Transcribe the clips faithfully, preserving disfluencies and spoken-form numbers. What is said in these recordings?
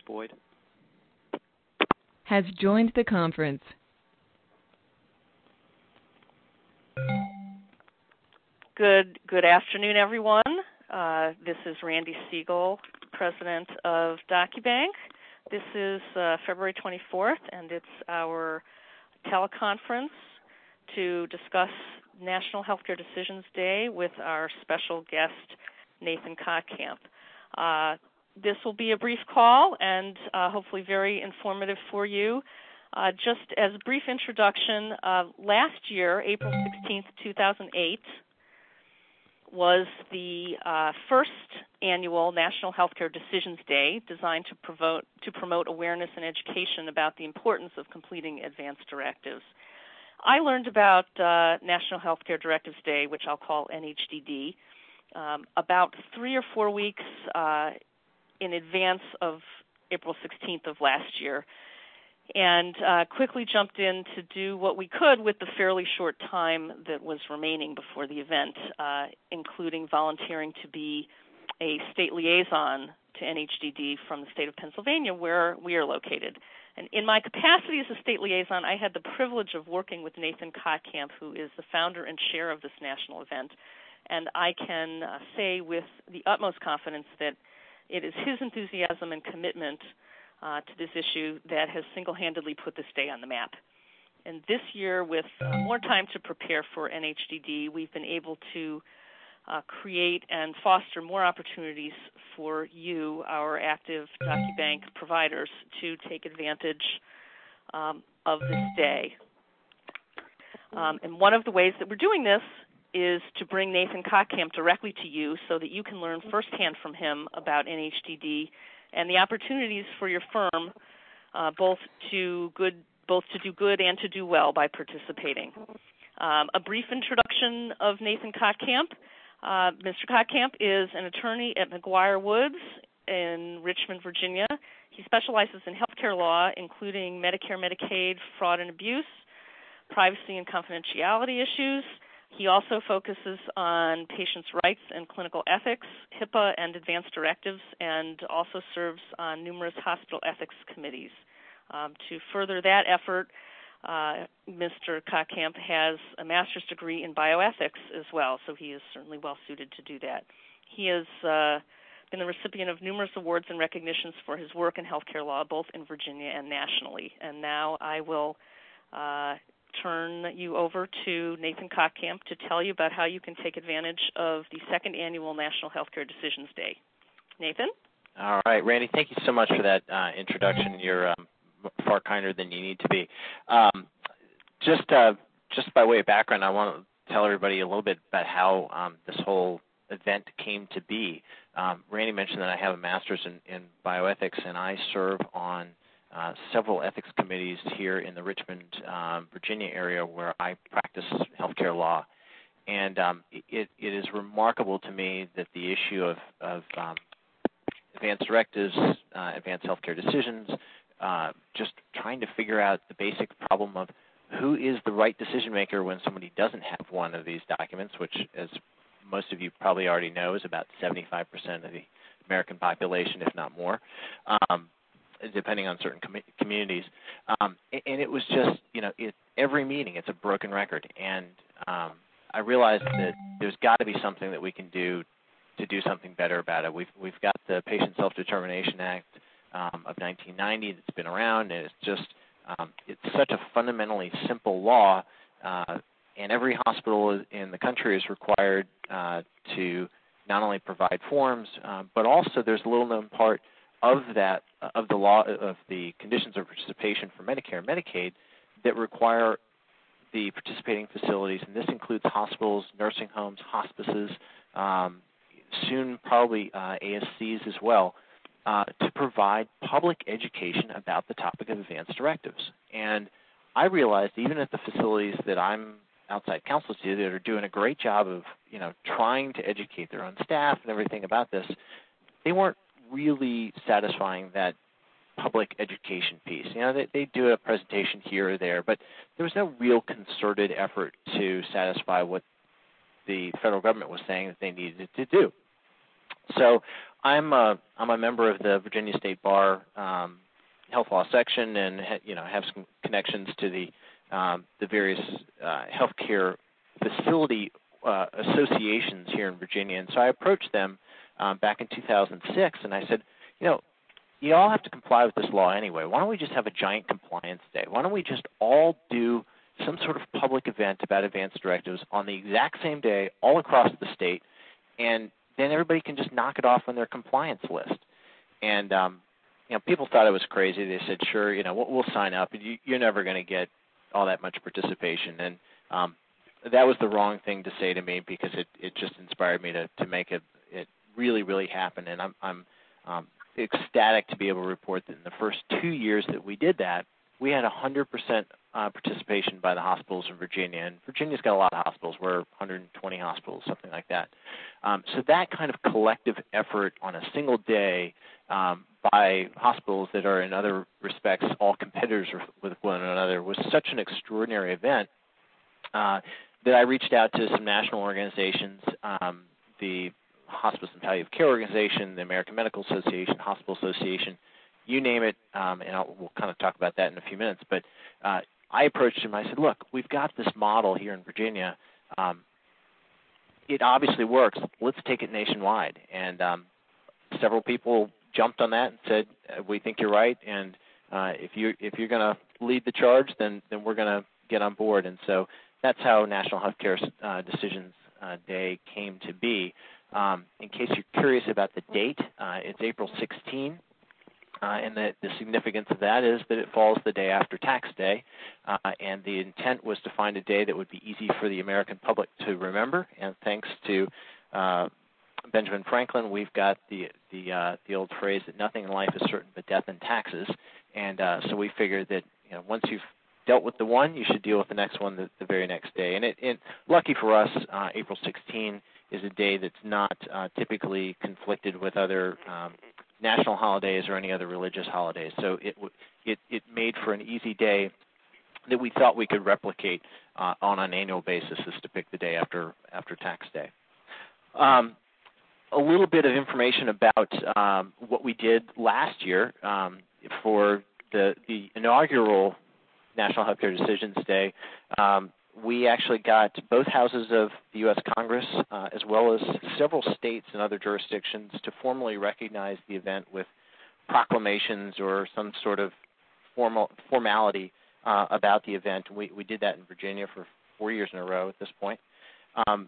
Boyd has joined the conference. Good good afternoon, everyone. Uh, this is Randy Siegel, president of DocuBank. This is uh, February twenty-fourth, and it's our teleconference to discuss National Healthcare Decisions Day with our special guest, Nathan Kottkamp. Uh, this will be a brief call and uh, hopefully very informative for you. Uh, just as a brief introduction, uh, last year, April sixteenth, two thousand eight, was the uh, first annual National Healthcare Decisions Day designed to promote, to promote awareness and education about the importance of completing advance directives. I learned about uh, National Healthcare Directives Day, which I'll call N H D D, um, about three or four weeks uh, in advance of April sixteenth of last year, and uh, quickly jumped in to do what we could with the fairly short time that was remaining before the event, uh, including volunteering to be a state liaison to N H D D from the state of Pennsylvania, where we are located. And in my capacity as a state liaison, I had the privilege of working with Nathan Kottkamp, who is the founder and chair of this national event. And I can uh, say with the utmost confidence that it is his enthusiasm and commitment uh, to this issue that has single-handedly put this day on the map. And this year, with uh, more time to prepare for N H D D, we've been able to uh, create and foster more opportunities for you, our active DocuBank providers, to take advantage um, of this day. Um, and one of the ways that we're doing this is to bring Nathan Kottkamp directly to you so that you can learn firsthand from him about N H D D and the opportunities for your firm uh, both to good, both to do good and to do well by participating. Um, a brief introduction of Nathan Kottkamp. Uh, Mister Kottkamp is an attorney at McGuire Woods in Richmond, Virginia. He specializes in healthcare law, including Medicare, Medicaid, fraud and abuse, privacy and confidentiality issues. He also focuses on patients' rights and clinical ethics, HIPAA and advance directives, and also serves on numerous hospital ethics committees. Um, to further that effort, uh, Mister Kottkamp has a master's degree in bioethics as well, so he is certainly well suited to do that. He has uh, been the recipient of numerous awards and recognitions for his work in healthcare law, both in Virginia and nationally. And now I will uh, turn you over to Nathan Kottkamp to tell you about how you can take advantage of the second annual National Healthcare Decisions Day. Nathan? All right, Randy, thank you so much for that uh, introduction. You're um, far kinder than you need to be. Um, just, uh, just by way of background, I want to tell everybody a little bit about how um, this whole event came to be. Um, Randy mentioned that I have a master's in, in bioethics, and I serve on Uh, several ethics committees here in the Richmond, um, Virginia area where I practice healthcare law. And um, it, it is remarkable to me that the issue of, of um, advance directives, uh, advanced healthcare decisions, uh, just trying to figure out the basic problem of who is the right decision maker when somebody doesn't have one of these documents, which, as most of you probably already know, is about seventy-five percent of the American population, if not more. Um, depending on certain com communities. Um, and it was just, you know, it, every meeting, it's a broken record. And um, I realized that there's got to be something that we can do to do something better about it. We've, we've got the Patient Self-Determination Act um, of nineteen ninety that's been around, and it's just, um, it's such a fundamentally simple law, uh, and every hospital in the country is required uh, to not only provide forms, uh, but also there's a little known part of that, of the law, of the conditions of participation for Medicare and Medicaid that require the participating facilities, and this includes hospitals, nursing homes, hospices, um, soon probably uh, A S Cs as well, uh, to provide public education about the topic of advance directives. And I realized even at the facilities that I'm outside counsel to that are doing a great job of, you know, trying to educate their own staff and everything about this, they weren't really satisfying that public education piece. You know, they, they do a presentation here or there, but there was no real concerted effort to satisfy what the federal government was saying that they needed to do. So I'm a, I'm a member of the Virginia State Bar um, Health Law section, and you know have some connections to the um, the various uh, healthcare facility uh, associations here in Virginia. And so I approached them um, back in two thousand six, and I said, you know, you all have to comply with this law anyway. Why don't we just have a giant compliance day? Why don't we just all do some sort of public event about advance directives on the exact same day all across the state, and then everybody can just knock it off on their compliance list. And um, you know, people thought it was crazy. They said, sure, you know, we'll, we'll sign up. You, you're never going to get all that much participation. And um, that was the wrong thing to say to me, because it, it just inspired me to, to make it, it really, really happen. And I'm, I'm um, ecstatic to be able to report that in the first two years that we did that, we had one hundred percent uh, participation by the hospitals in Virginia. And Virginia's got a lot of hospitals. We're one hundred twenty hospitals, something like that. Um, so that kind of collective effort on a single day um, by hospitals that are in other respects all competitors with one another was such an extraordinary event uh, that I reached out to some national organizations, um, the Hospice and Palliative Care Organization, the American Medical Association, Hospital Association, you name it, um, and I'll, we'll kind of talk about that in a few minutes. But uh, I approached him. I said, look, we've got this model here in Virginia. Um, it obviously works. Let's take it nationwide. And um, several people jumped on that and said, we think you're right, and uh, if, you, if you're going to lead the charge, then, then we're going to get on board. And so that's how National Healthcare uh, Decisions uh, Day came to be. Um, in case you're curious about the date, uh, it's April sixteenth. Uh, and the, the significance of that is that it falls the day after tax day, uh, and the intent was to find a day that would be easy for the American public to remember. And thanks to uh, Benjamin Franklin, we've got the the, uh, the old phrase that nothing in life is certain but death and taxes. And uh, so we figured that you know once you've dealt with the one, you should deal with the next one the, the very next day. And it, it, lucky for us, uh, April sixteenth is a day that's not uh, typically conflicted with other um, national holidays or any other religious holidays. So it, it, it made for an easy day that we thought we could replicate uh, on an annual basis, is to pick the day after, after tax day. Um, a little bit of information about um, what we did last year um, for the, the inaugural National Healthcare Decisions Day. Um, we actually got both houses of the U S Congress, uh, as well as several states and other jurisdictions, to formally recognize the event with proclamations or some sort of formal formality uh, about the event. We, we did that in Virginia for four years in a row at this point. Um,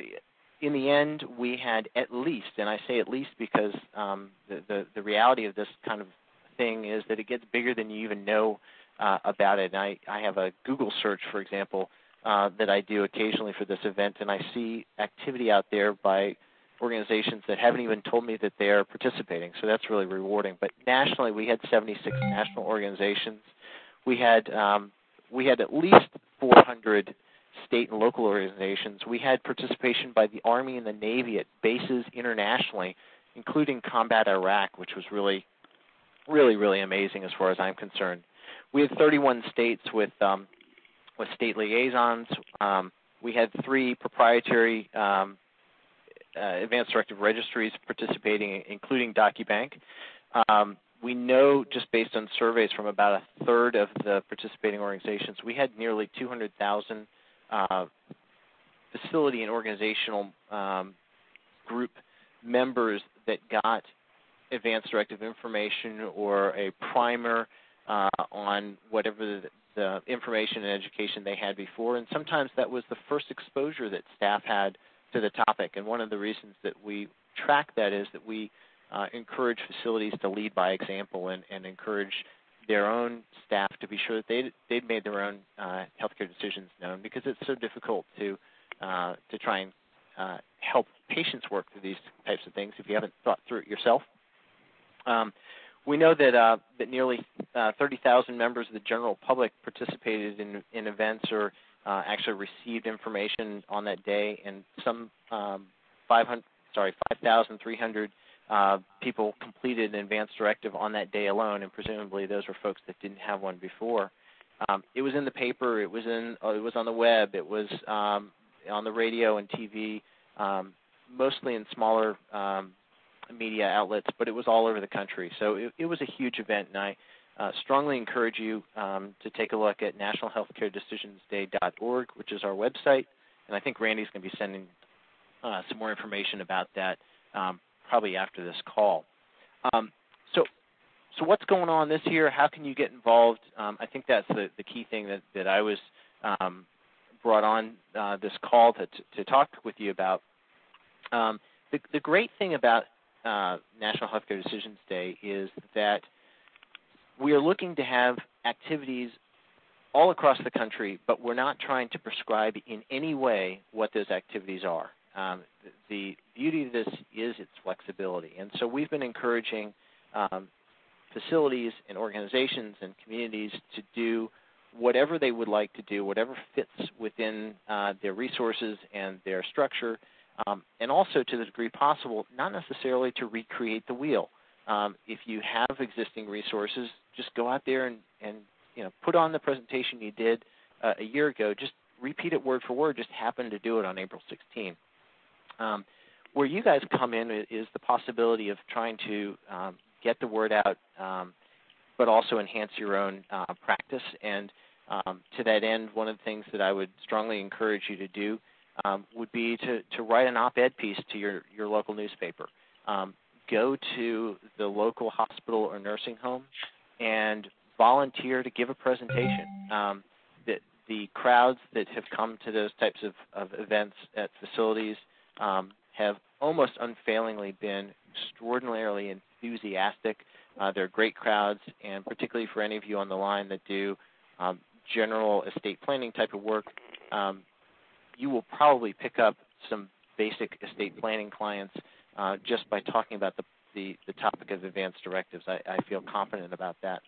in the end, we had at least, and I say at least because um, the, the, the reality of this kind of thing is that it gets bigger than you even know uh, about it. And I, I have a Google search, for example, Uh, that I do occasionally for this event, and I see activity out there by organizations that haven't even told me that they are participating, so that's really rewarding. But nationally, we had seventy-six national organizations. We had um, we had at least four hundred state and local organizations. We had participation by the Army and the Navy at bases internationally, including Combat Iraq, which was really, really, really amazing as far as I'm concerned. We had thirty-one states with um, with state liaisons. Um, we had three proprietary um, uh, advanced directive registries participating, including DocuBank. Um, we know, just based on surveys from about a third of the participating organizations, we had nearly two hundred thousand uh, facility and organizational um, group members that got advanced directive information or a primer uh, on whatever the the information and education they had before, and sometimes that was the first exposure that staff had to the topic. And one of the reasons that we track that is that we uh, encourage facilities to lead by example and, and encourage their own staff to be sure that they'd, they'd made their own uh, healthcare decisions known, because it's so difficult to uh, to try and uh, help patients work through these types of things if you haven't thought through it yourself. Um, We know that uh, that nearly uh, thirty thousand members of the general public participated in, in events or uh, actually received information on that day, and some um, five hundred, sorry, five thousand three hundred uh, people completed an advance directive on that day alone, and presumably those were folks that didn't have one before. Um, it was in the paper, it was in, uh, it was on the web, it was um, on the radio and T V, um, mostly in smaller Um, media outlets, but it was all over the country. So it, it was a huge event, and I uh, strongly encourage you um, to take a look at national healthcare decisions day dot org, which is our website. And I think Randy's going to be sending uh, some more information about that um, probably after this call. Um, so, so what's going on this year? How can you get involved? Um, I think that's the, the key thing that, that I was um, brought on uh, this call to, to talk with you about. Um, the, the great thing about uh, National Healthcare Decisions Day is that we are looking to have activities all across the country, but we're not trying to prescribe in any way what those activities are. Um, the beauty of this is its flexibility, and so we've been encouraging um, facilities and organizations and communities to do whatever they would like to do, whatever fits within uh, their resources and their structure, um, and also to the degree possible, not necessarily to recreate the wheel. Um, if you have existing resources, just go out there and, and you know, put on the presentation you did uh, a year ago. Just repeat it word for word. Just happen to do it on April sixteenth. Um, where you guys come in is the possibility of trying to um, get the word out, um, but also enhance your own uh, practice. And um, to that end, one of the things that I would strongly encourage you to do um, would be to, to write an op-ed piece to your, your local newspaper. Um, go to the local hospital or nursing home and volunteer to give a presentation. Um, the, the crowds that have come to those types of, of events at facilities um, have almost unfailingly been extraordinarily enthusiastic. Uh, they're great crowds, and particularly for any of you on the line that do um, general estate planning type of work, um, you will probably pick up some basic estate planning clients uh, just by talking about the, the, the topic of advanced directives. I, I feel confident about that.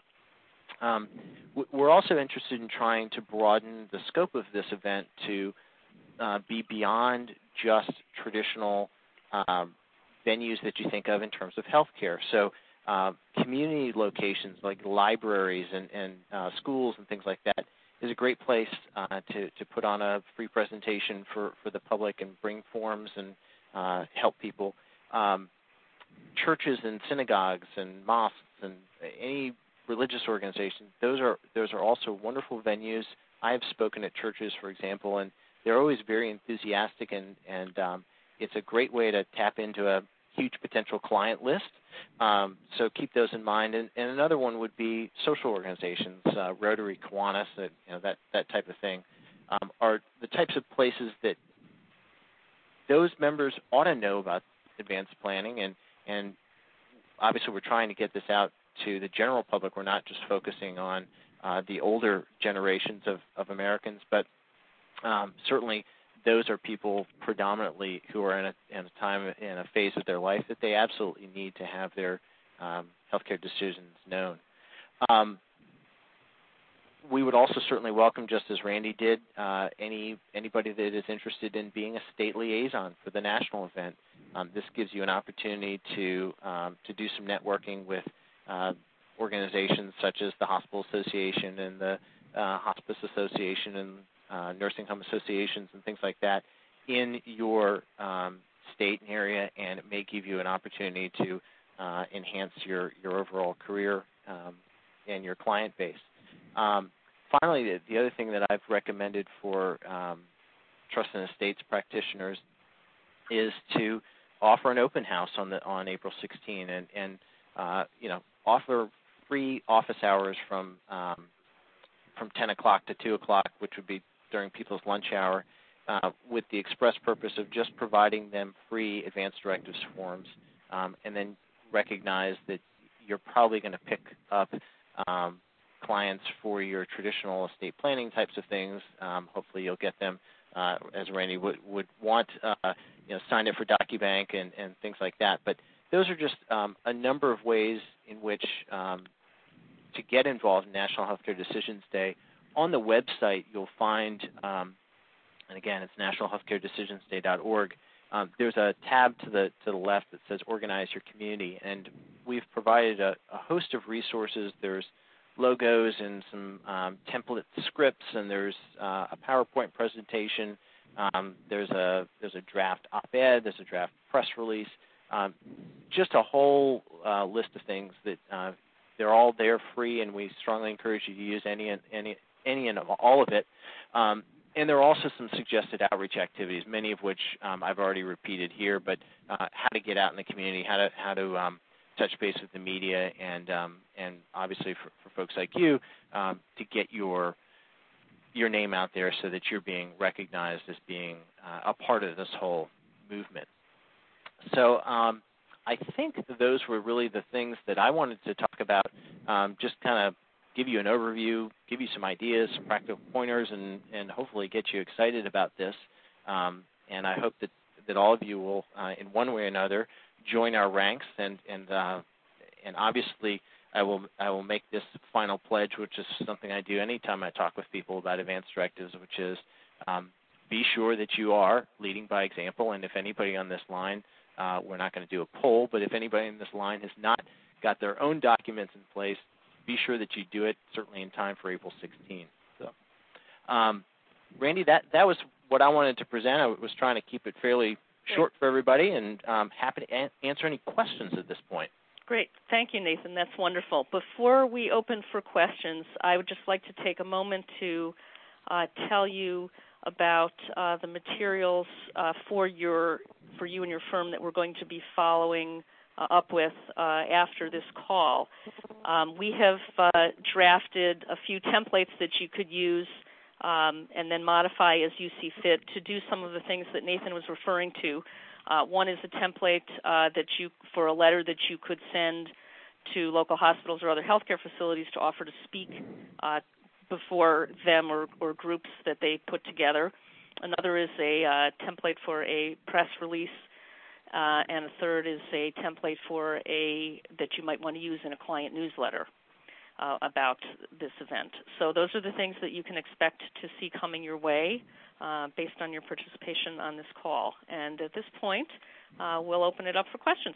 Um, we're also interested in trying to broaden the scope of this event to uh, be beyond just traditional um, venues that you think of in terms of healthcare. So uh, community locations like libraries and, and uh, schools and things like that is a great place uh, to, to put on a free presentation for, for the public and bring forms and uh, help people. Um, churches and synagogues and mosques and any religious organizations, those are those are also wonderful venues. I have spoken at churches, for example, and they're always very enthusiastic, and, and um, it's a great way to tap into a huge potential client list. Um, so keep those in mind. And, and another one would be social organizations, uh, Rotary, Kiwanis, that, you know, that, that type of thing, um, are the types of places that those members ought to know about advanced planning. And, and obviously we're trying to get this out to the general public. We're not just focusing on uh, the older generations of, of Americans, but um, certainly those are people predominantly who are in a, in a time, in a phase of their life that they absolutely need to have their um, healthcare decisions known. Um, we would also certainly welcome, just as Randy did, uh, any anybody that is interested in being a state liaison for the national event. Um, this gives you an opportunity to um, to do some networking with uh, organizations such as the Hospital Association and the uh, Hospice Association and uh, nursing home associations and things like that in your um, state and area, and it may give you an opportunity to uh, enhance your, your overall career um, and your client base. Um, finally, the, the other thing that I've recommended for um, trust and estates practitioners is to offer an open house on the on April sixteenth, and, and uh, you know, offer free office hours from um, from ten o'clock to two o'clock, which would be during people's lunch hour, uh, with the express purpose of just providing them free advanced directives forms, um, and then recognize that you're probably going to pick up um, clients for your traditional estate planning types of things. Um, hopefully you'll get them, uh, as Randy would, would want, uh, you know, signed up for DocuBank and, and things like that. But those are just um, a number of ways in which um, to get involved in National Healthcare Decisions Day. On the website, you'll find, um, and again, it's national healthcare decisions day dot org. Um, there's a tab to the to the left that says Organize Your Community, and we've provided a, a host of resources. There's logos and some um, template scripts, and there's uh, a PowerPoint presentation. Um, there's a there's a draft op-ed. There's a draft press release. Um, just a whole uh, list of things that uh, they're all there free, and we strongly encourage you to use any and any any and all of it. Um, and there are also some suggested outreach activities, many of which um, I've already repeated here, but uh, how to get out in the community, how to how to um, touch base with the media, and um, and obviously for, for folks like you um, to get your your name out there so that you're being recognized as being uh, a part of this whole movement. So um, I think those were really the things that I wanted to talk about, um, just kind of give you an overview, give you some ideas, some practical pointers, and, and hopefully get you excited about this. Um, and I hope that, that all of you will, uh, in one way or another, join our ranks. And and uh, and obviously, I will I will make this final pledge, which is something I do anytime I talk with people about advance directives, which is um, be sure that you are leading by example. And if anybody on this line, uh, we're not going to do a poll, but if anybody in this line has not got their own documents in place, be sure that you do it, certainly in time for April sixteenth. So, um, Randy, that, that was what I wanted to present. I was trying to keep it fairly short for everybody, and I'm happy to a- answer any questions at this point. Great. Thank you, Nathan. That's wonderful. Before we open for questions, I would just like to take a moment to uh, tell you about uh, the materials uh, for your for you and your firm that we're going to be following uh, up with uh, after this call. Um, we have uh, drafted a few templates that you could use um, and then modify as you see fit to do some of the things that Nathan was referring to. Uh, one is a template uh, that you for a letter that you could send to local hospitals or other healthcare facilities to offer to speak uh, before them or, or groups that they put together. Another is a uh, template for a press release, uh, and a third is a template for a that you might want to use in a client newsletter uh, about this event. So those are the things that you can expect to see coming your way uh, based on your participation on this call. And at this point, uh, we'll open it up for questions.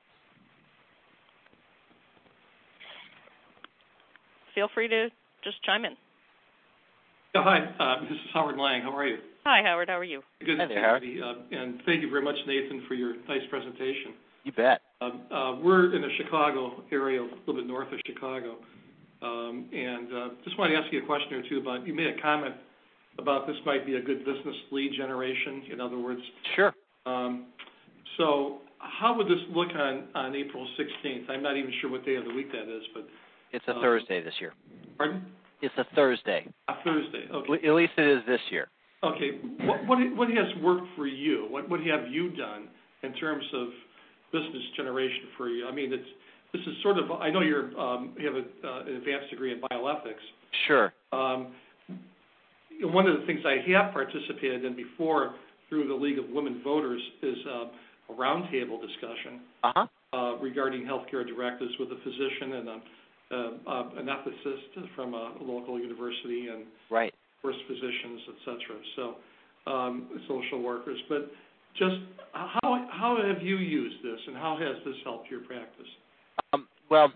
Feel free to just chime in. Yeah, hi, uh, this is Howard Lang. How are you? Hi, Howard. How are you? Good hi to there, Howard. you. Uh, and thank you very much, Nathan, for your nice presentation. You bet. Um, uh, we're in the Chicago area, a little bit north of Chicago, um, and uh, just wanted to ask you a question or two about. You made a comment about this might be a good business lead generation. In other words, sure. Um, so, how would this look on on April sixteenth? I'm not even sure what day of the week that is, but it's a um, Thursday this year. Pardon? It's a Thursday. A Thursday. Okay. At least it is this year. Okay. What what what has worked for you? What what have you done in terms of business generation for you? I mean, it's this is sort of. I know you're um, you have a, uh, an advanced degree in bioethics. Sure. Um, one of the things I have participated in before through the League of Women Voters is uh, a roundtable discussion uh-huh. uh, regarding healthcare directives with a physician and a, uh, uh, an ethicist from a local university and right. first physicians, et cetera. So um, social workers. But just how how have you used this, and how has this helped your practice? Um, well,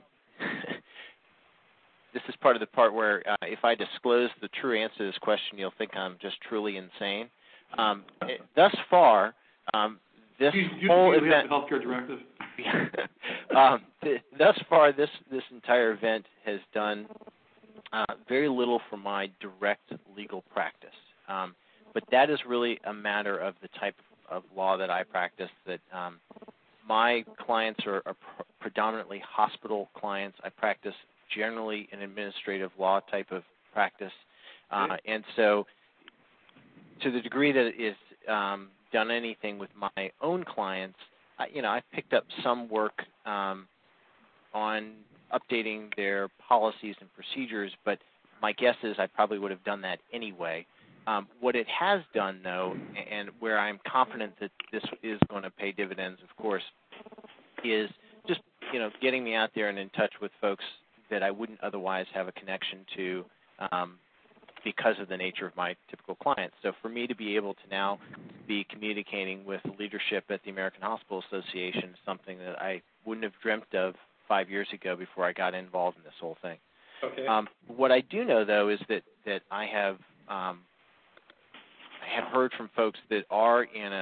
this is part of the part where uh, if I disclose the true answer to this question, you'll think I'm just truly insane. Um, it, thus far, um, this you, you, whole you event. Have the healthcare directive. um, th- thus far, this this entire event has done uh, very little for my direct legal practice. Um, but that is really a matter of the type of law that I practice. That um, my clients are, are pr- predominantly hospital clients. I practice generally an administrative law type of practice, uh, okay. and so to the degree that it is um, done anything with my own clients, I, you know, I've picked up some work um, on updating their policies and procedures, but my guess is I probably would have done that anyway. Um, what it has done, though, and where I'm confident that this is going to pay dividends, of course, is just, you know, getting me out there and in touch with folks that I wouldn't otherwise have a connection to um, because of the nature of my typical clients. So for me to be able to now be communicating with leadership at the American Hospital Association is something that I wouldn't have dreamt of five years ago before I got involved in this whole thing. Okay. Um, what I do know, though, is that, that I have um, I have heard from folks that are in a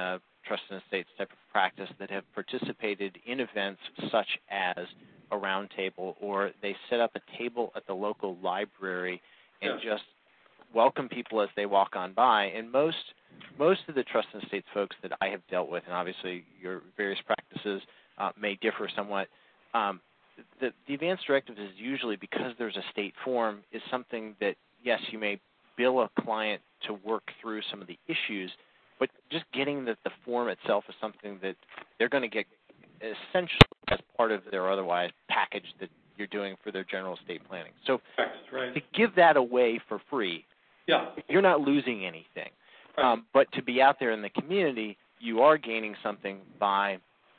trust and estates type of practice that have participated in events such as a roundtable, or they set up a table at the local library and yes. just welcome people as they walk on by. And most most of the trust and estates folks that I have dealt with, and obviously your various practices uh, may differ somewhat, um, the, the advance directive is usually, because there's a state form, is something that, yes, you may bill a client to work through some of the issues, but just getting that the form itself is something that they're going to get essentially as part of their otherwise package that you're doing for their general estate planning. So right. to give that away for free, yeah. you're not losing anything. Right. Um, but to be out there in the community, you are gaining something by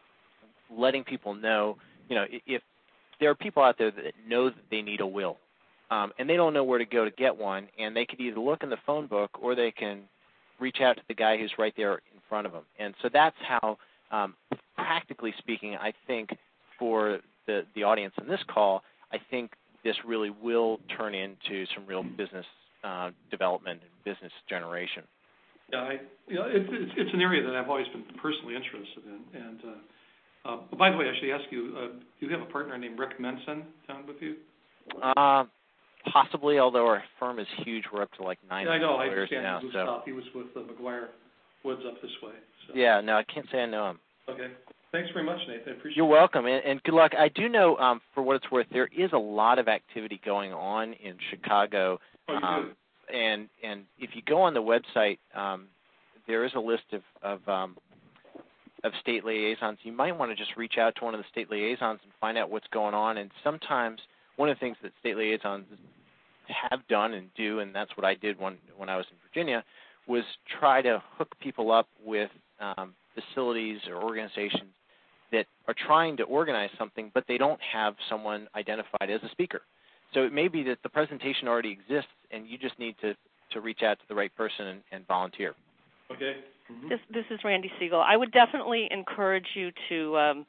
letting people know, you know, if there are people out there that know that they need a will, um, and they don't know where to go to get one, and they could either look in the phone book or they can reach out to the guy who's right there in front of them. And so that's how, um, practically speaking, I think for the, the audience in this call, I think this really will turn into some real business uh, development and business generation. Yeah, I, you know, it, it's, it's an area that I've always been personally interested in. And uh, uh, by the way, I should ask you, uh, do you have a partner named Rick Menson down with you? Uh, possibly, although our firm is huge. We're up to like nine yeah, I know. I lawyers understand. now. He, so. he was with uh, McGuire Woods up this way. So. Yeah, no, I can't say I know him. Okay. Thanks very much, Nathan. I appreciate You're it. welcome, and, and good luck. I do know, um, for what it's worth, there is a lot of activity going on in Chicago. Oh, you um, do? And, and if you go on the website, um, there is a list of, of, um, of state liaisons. You might want to just reach out to one of the state liaisons and find out what's going on. And sometimes one of the things that state liaisons have done and do, and that's what I did when, when I was in Virginia, was try to hook people up with um, facilities or organizations that are trying to organize something, but they don't have someone identified as a speaker. So it may be that the presentation already exists, and you just need to, to reach out to the right person and, and volunteer. Okay. Mm-hmm. This, this is Randy Siegel. I would definitely encourage you to um,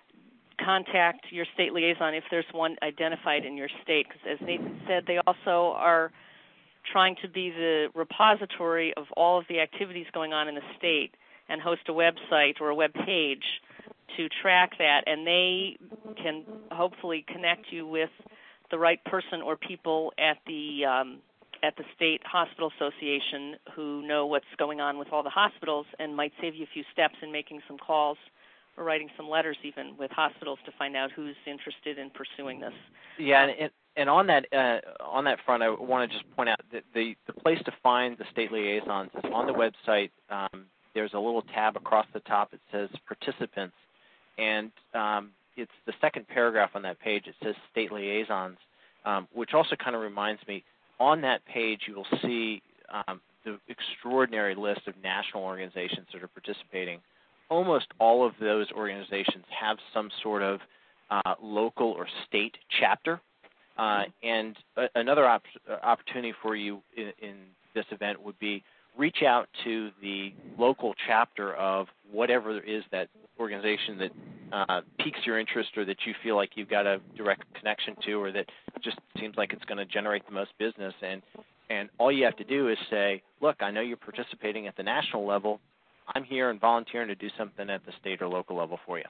contact your state liaison if there's one identified in your state, because as Nathan said, they also are trying to be the repository of all of the activities going on in the state and host a website or a web page to track that, and they can hopefully connect you with the right person or people at the um, at the State Hospital Association who know what's going on with all the hospitals and might save you a few steps in making some calls or writing some letters even with hospitals to find out who's interested in pursuing this. Yeah, and, and on that uh, on that front, I want to just point out that the, the place to find the state liaisons is on the website. Um, there's a little tab across the top. It says participants, and um, it's the second paragraph on that page. It says state liaisons, um, which also kind of reminds me, on that page you will see um, the extraordinary list of national organizations that are participating. Almost all of those organizations have some sort of uh, local or state chapter. Uh, and a, another op- opportunity for you in, in this event would be reach out to the local chapter of whatever it is that organization that uh, piques your interest or that you feel like you've got a direct connection to or that just seems like it's going to generate the most business. And, and all you have to do is say, look, I know you're participating at the national level. I'm here and volunteering to do something at the state or local level for you.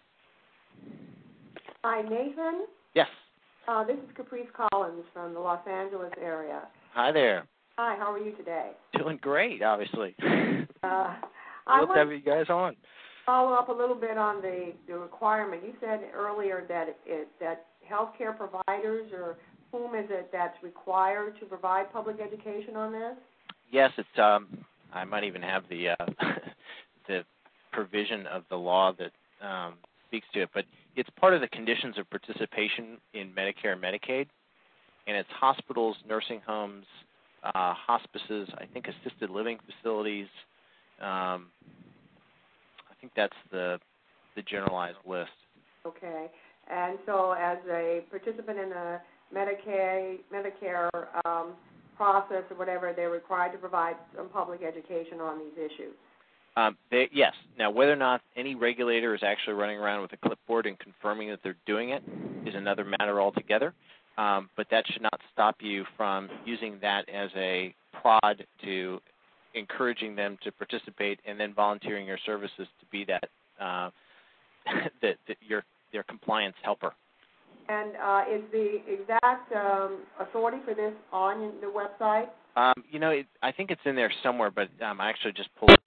Hi, Nathan. Yes. Uh, this is Caprice Collins from the Los Angeles area. Hi there. Hi, how are you today? Doing great, obviously. Uh, I Let's want have you guys on. to follow up a little bit on the, the requirement. You said earlier that it, that healthcare providers or whom is it that's required to provide public education on this? Yes, it's. Um, I might even have the uh, the provision of the law that um, speaks to it, but it's part of the conditions of participation in Medicare and Medicaid, and it's hospitals, nursing homes, uh, hospices, I think assisted living facilities. Um, I think that's the the generalized list. Okay, and so as a participant in the Medicaid, Medicare um, process or whatever, they're required to provide some public education on these issues. Um, they, yes. Now, whether or not any regulator is actually running around with a clipboard and confirming that they're doing it is another matter altogether. Um, but that should not stop you from using that as a prod to encouraging them to participate, and then volunteering your services to be that uh, that, that your their compliance helper. And uh, is the exact um, authority for this on the website? Um, you know, it, I think it's in there somewhere, but um, I actually just pulled